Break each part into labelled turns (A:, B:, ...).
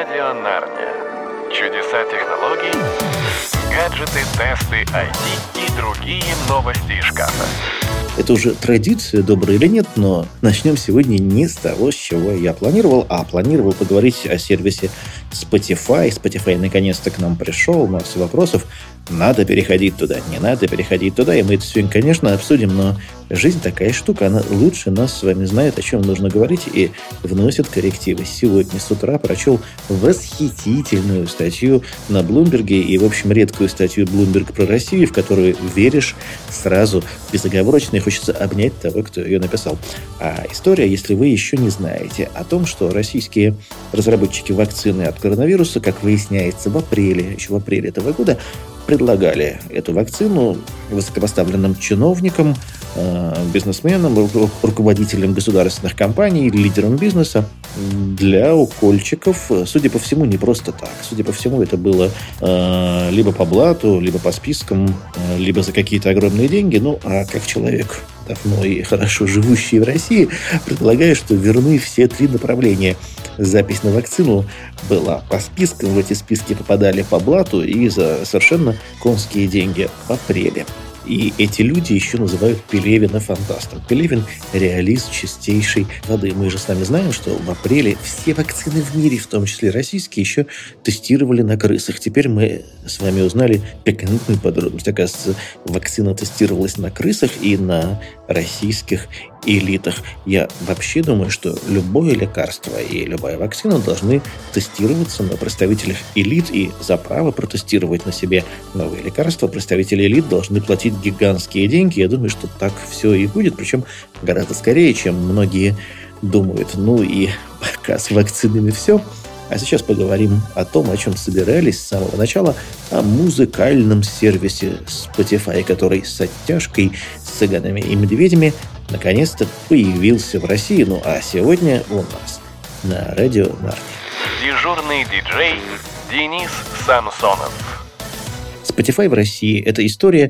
A: Радио Нарния. Чудеса технологий, гаджеты, тесты, IT и другие новости из шкафа.
B: Это уже традиция, добрая или нет, но начнем сегодня не с того, с чего я планировал, а планировал поговорить о сервисе Spotify. Spotify наконец-то к нам пришел, масса вопросов. Надо переходить туда, не надо переходить туда. И мы это сегодня, конечно, обсудим, но жизнь такая штука, она лучше нас с вами знает, о чем нужно говорить, и вносит коррективы. Сегодня с утра прочел восхитительную статью на Bloomberg, и, в общем, редкую статью Bloomberg про Россию, в которую веришь сразу, безоговорочно, и хочется обнять того, кто ее написал. А история, если вы еще не знаете, о том, что российские разработчики вакцины от коронавируса, как выясняется, еще в апреле этого года, предлагали эту вакцину высокопоставленным чиновникам, бизнесменам, руководителям государственных компаний, лидерам бизнеса для укольчиков. Судя по всему, не просто так. Судя по всему, это было либо по блату, либо по спискам, либо за какие-то огромные деньги. Ну, а как человек, давно и хорошо живущий в России, предполагаю, что верны все три направления. Запись на вакцину была по спискам, в эти списки попадали по блату и за совершенно конские деньги в апреле. И эти люди еще называют Пелевина фантастом. Пелевин – реалист чистейшей воды. Мы же с вами знаем, что в апреле все вакцины в мире, в том числе российские, еще тестировали на крысах. Теперь мы с вами узнали пикантную подробность. Оказывается, вакцина тестировалась на крысах и на российских элитах. Я вообще думаю, что любое лекарство и любая вакцина должны тестироваться на представителях элит, и за право протестировать на себе новые лекарства представители элит должны платить гигантские деньги. Я думаю, что так все и будет, причем гораздо скорее, чем многие думают. Ну и пока с вакцинами все. А сейчас поговорим о том, о чем собирались с самого начала, о музыкальном сервисе Spotify, который с оттяжкой, с цыганами и медведями наконец-то появился в России. Ну а сегодня у нас на Радио Нарния
A: дежурный диджей Денис Самсонов.
B: Spotify в России – это история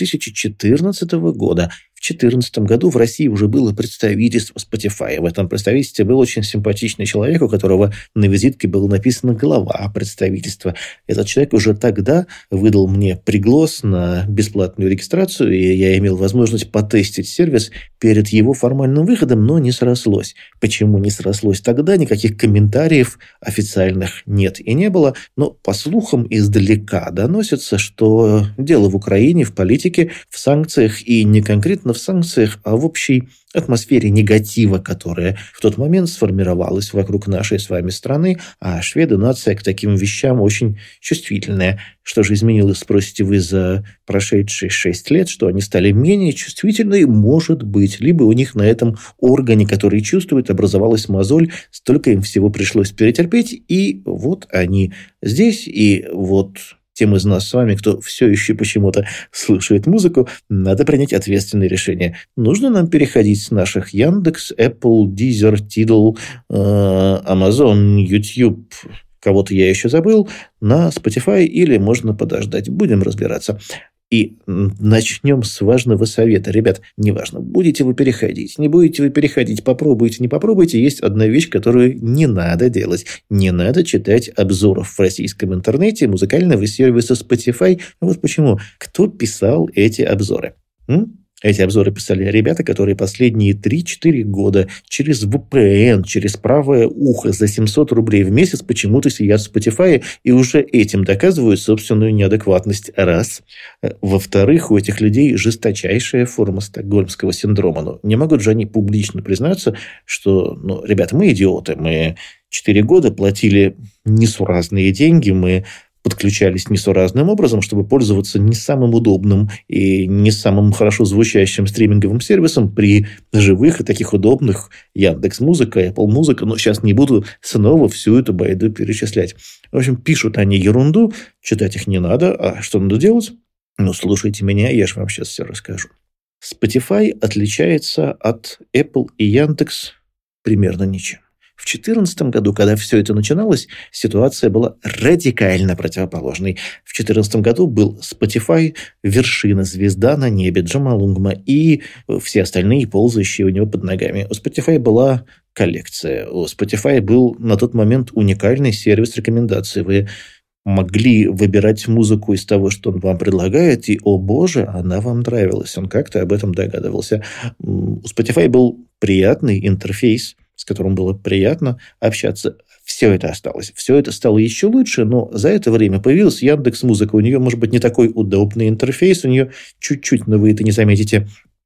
B: 2014 года. В 2014 году в России уже было представительство Spotify. В этом представительстве был очень симпатичный человек, у которого на визитке было написано «глава представительства». Этот человек уже тогда выдал мне приглас на бесплатную регистрацию, и я имел возможность потестить сервис перед его формальным выходом, но не срослось. Почему не срослось тогда? Никаких комментариев официальных нет и не было. Но по слухам издалека доносится, что дело в Украине, в политике, в санкциях, и не конкретно в санкциях, а в общей атмосфере негатива, которая в тот момент сформировалась вокруг нашей с вами страны, а шведы нация к таким вещам очень чувствительная. Что же изменилось, спросите вы, за прошедшие 6 лет, что они стали менее чувствительны? Может быть. Либо у них на этом органе, который чувствует, образовалась мозоль, столько им всего пришлось перетерпеть, и вот они здесь, и вот тем из нас с вами, кто все еще почему-то слушает музыку, надо принять ответственное решение. Нужно нам переходить с наших Яндекс, Apple, Deezer, Tidal, Amazon, YouTube, кого-то я еще забыл, на Spotify, или можно подождать. Будем разбираться. И начнем с важного совета. Ребят, неважно, будете вы переходить, не будете вы переходить, попробуйте, не попробуйте. Есть одна вещь, которую не надо делать. Не надо читать обзоров в российском интернете музыкального сервиса Spotify. Вот почему. Кто писал эти обзоры? Эти обзоры писали ребята, которые последние 3-4 года через VPN, через правое ухо за 700 рублей в месяц почему-то сидят в Spotify и уже этим доказывают собственную неадекватность. Раз. Во-вторых, у этих людей жесточайшая форма стокгольмского синдрома. Но не могут же они публично признаться, что, ребята, мы идиоты, мы 4 года платили несуразные деньги, мы подключались несуразным образом, чтобы пользоваться не самым удобным и не самым хорошо звучащим стриминговым сервисом при живых и таких удобных Яндекс.Музыка, Apple Музыка. Но сейчас не буду снова всю эту байду перечислять. В общем, пишут они ерунду, читать их не надо. А что надо делать? Слушайте меня, я же вам сейчас все расскажу. Spotify отличается от Apple и Яндекс примерно ничем. В 2014 году, когда все это начиналось, ситуация была радикально противоположной. В 2014 году был Spotify, вершина, звезда на небе, Джамалунгма и все остальные, ползающие у него под ногами. У Spotify была коллекция. У Spotify был на тот момент уникальный сервис рекомендаций. Вы могли выбирать музыку из того, что он вам предлагает, и, о боже, она вам нравилась. Он как-то об этом догадывался. У Spotify был приятный интерфейс, с которым было приятно общаться. Все это осталось. Все это стало еще лучше, но за это время появилась Яндекс.Музыка. У нее, может быть, не такой удобный интерфейс, у нее чуть-чуть, но вы это не заметите,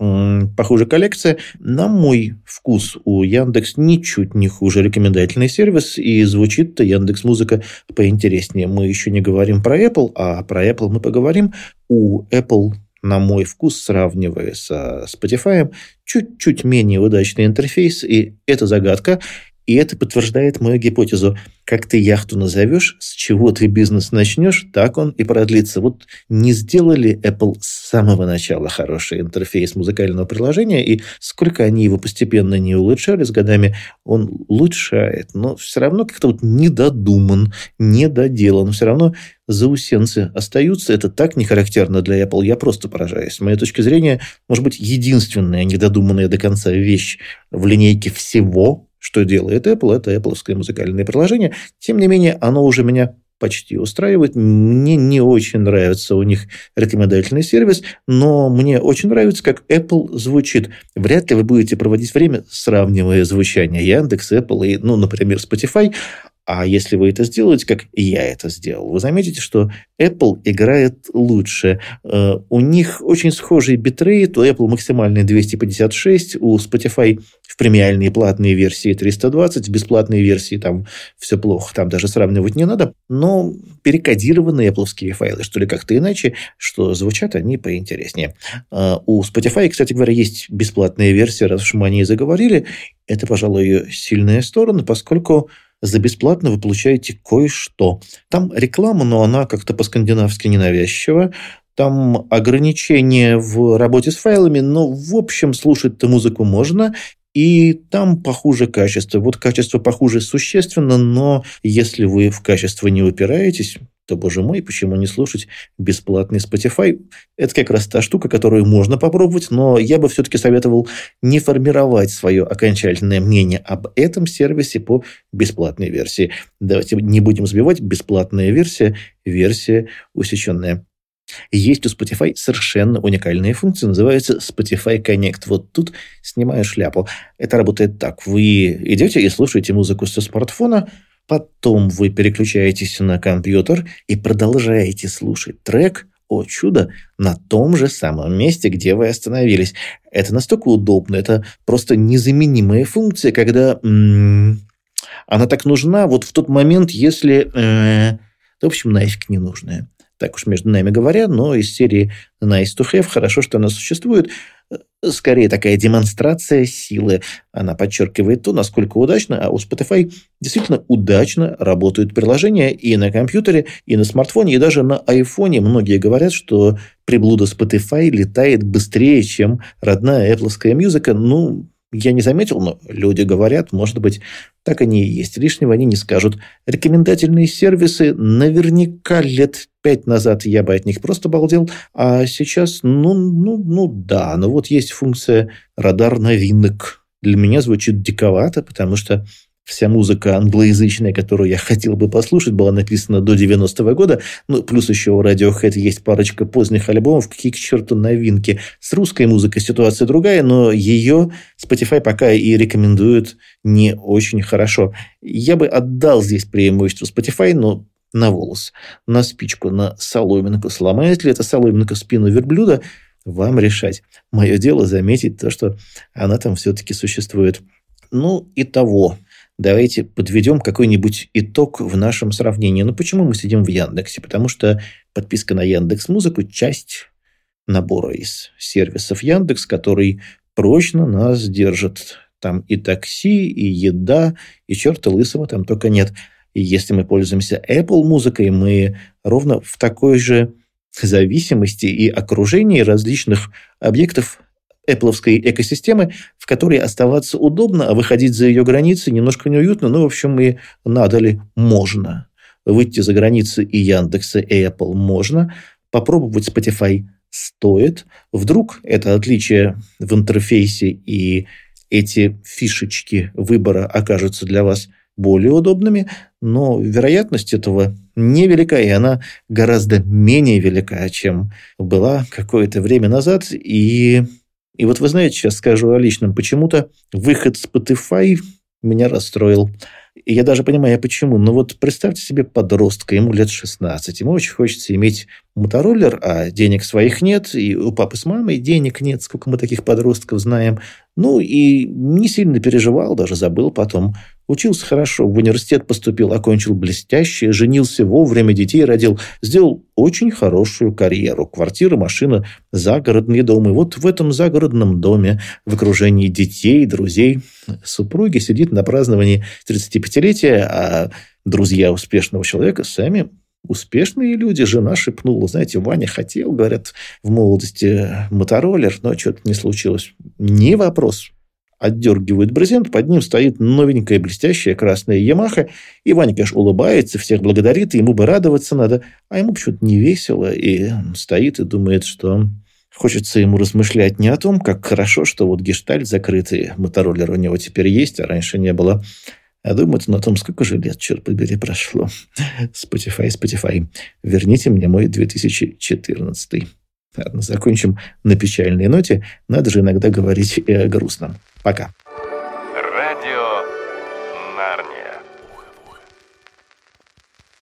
B: похуже коллекция. На мой вкус у Яндекс ничуть не хуже рекомендательный сервис, и звучит-то Яндекс.Музыка поинтереснее. Мы еще не говорим про Apple, а про Apple мы поговорим. У Apple, на мой вкус, сравнивая со Spotify, чуть-чуть менее удачный интерфейс, и это загадка. И это подтверждает мою гипотезу. Как ты яхту назовешь, с чего ты бизнес начнешь, так он и продлится. Вот не сделали Apple с самого начала хороший интерфейс музыкального приложения, и сколько они его постепенно не улучшали с годами, он улучшает. Но все равно как-то вот недодуман, недоделан. Все равно заусенцы остаются. Это так не характерно для Apple. Я просто поражаюсь. С моей точки зрения, может быть, единственная недодуманная до конца вещь в линейке всего, что делает Apple, это Apple-овское музыкальное приложение. Тем не менее, оно уже меня почти устраивает. Мне не очень нравится у них рекомендательный сервис, но мне очень нравится, как Apple звучит. Вряд ли вы будете проводить время, сравнивая звучание Яндекс, Apple и, например, Spotify. А если вы это сделаете, как я это сделал, вы заметите, что Apple играет лучше. У них очень схожий битрейт. У Apple максимальный 256, у Spotify в премиальной и платной версии 320, в бесплатной версии там все плохо, там даже сравнивать не надо. Но перекодированные Apple-овские файлы, что ли, как-то иначе, что звучат они поинтереснее. У Spotify, кстати говоря, есть бесплатная версия, раз уж мы о ней заговорили. Это, пожалуй, ее сильная сторона, поскольку за бесплатно вы получаете кое-что. Там реклама, но она как-то по-скандинавски ненавязчива. Там ограничения в работе с файлами, но, в общем, слушать-то музыку можно. И там похуже качество. Вот качество похуже существенно, но если вы в качество не упираетесь, то, боже мой, почему не слушать бесплатный Spotify? Это как раз та штука, которую можно попробовать, но я бы все-таки советовал не формировать свое окончательное мнение об этом сервисе по бесплатной версии. Давайте не будем сбивать. Бесплатная версия усеченная. Есть у Spotify совершенно уникальная функция, называется Spotify Connect. Вот тут снимаю шляпу. Это работает так. Вы идете и слушаете музыку со смартфона, потом вы переключаетесь на компьютер и продолжаете слушать трек, о чудо, на том же самом месте, где вы остановились. Это настолько удобно, это просто незаменимая функция, когда она так нужна вот в тот момент, если, в общем, нафиг не нужная. Так уж между нами говоря, но из серии nice to have, хорошо, что она существует. Скорее, такая демонстрация силы. Она подчеркивает то, насколько удачно, а у Spotify действительно удачно работают приложения и на компьютере, и на смартфоне, и даже на айфоне. Многие говорят, что приблуда Spotify летает быстрее, чем родная Apple-овская музыка. Я не заметил, но люди говорят, может быть, так они и есть. Лишнего они не скажут. Рекомендательные сервисы наверняка лет 5 назад я бы от них просто балдел, а сейчас, да. Но вот есть функция радар новинок. Для меня звучит диковато, потому что вся музыка англоязычная, которую я хотел бы послушать, была написана до 90-го года. Плюс еще у Radiohead есть парочка поздних альбомов. Какие к черту новинки. С русской музыкой ситуация другая, но ее Spotify пока и рекомендует не очень хорошо. Я бы отдал здесь преимущество Spotify, но на волос, на спичку, на соломинку. Сломает ли эта соломинка спину верблюда, вам решать. Мое дело заметить то, что она там все-таки существует. Итого. Давайте подведем какой-нибудь итог в нашем сравнении. Почему мы сидим в Яндексе? Потому что подписка на Яндекс.Музыку – часть набора из сервисов Яндекс, который прочно нас держит. Там и такси, и еда, и черта лысого там только нет. И если мы пользуемся Apple музыкой, мы ровно в такой же зависимости и окружении различных объектов Apple'овской экосистемы, в которой оставаться удобно, а выходить за ее границы немножко неуютно, но, в общем, и надо ли можно. Выйти за границы и Яндекса, и Apple можно. Попробовать Spotify стоит. Вдруг это отличие в интерфейсе и эти фишечки выбора окажутся для вас более удобными, но вероятность этого невелика, и она гораздо менее велика, чем была какое-то время назад. И вот вы знаете, сейчас скажу о личном. Почему-то выход Spotify меня расстроил. И я даже понимаю, почему. Но вот представьте себе подростка, ему лет 16. Ему очень хочется иметь мотороллер, а денег своих нет. И у папы с мамой денег нет. Сколько мы таких подростков знаем. Ну, и не сильно переживал, даже забыл потом. Учился хорошо, в университет поступил, окончил блестяще, женился вовремя, детей родил. Сделал очень хорошую карьеру. Квартира, машина, загородный дом. И вот в этом загородном доме, в окружении детей, друзей, супруги сидит на праздновании 35-летия, а друзья успешного человека сами успешные люди. Жена шепнула: знаете, Ваня хотел, говорят, в молодости мотороллер, но что-то не случилось. Не вопрос. Отдергивают брезент, под ним стоит новенькая блестящая красная Ямаха, и Ваня, конечно, улыбается, всех благодарит, и ему бы радоваться надо, а ему почему-то не весело, и стоит и думает, что хочется ему размышлять не о том, как хорошо, что вот гештальт закрытый, мотороллер у него теперь есть, а раньше не было, а думает он о том, сколько же лет, черт побери, прошло. Spotify. Верните мне мой 2014. Ладно, закончим на печальной ноте. Надо же иногда говорить и о грустном. Пока.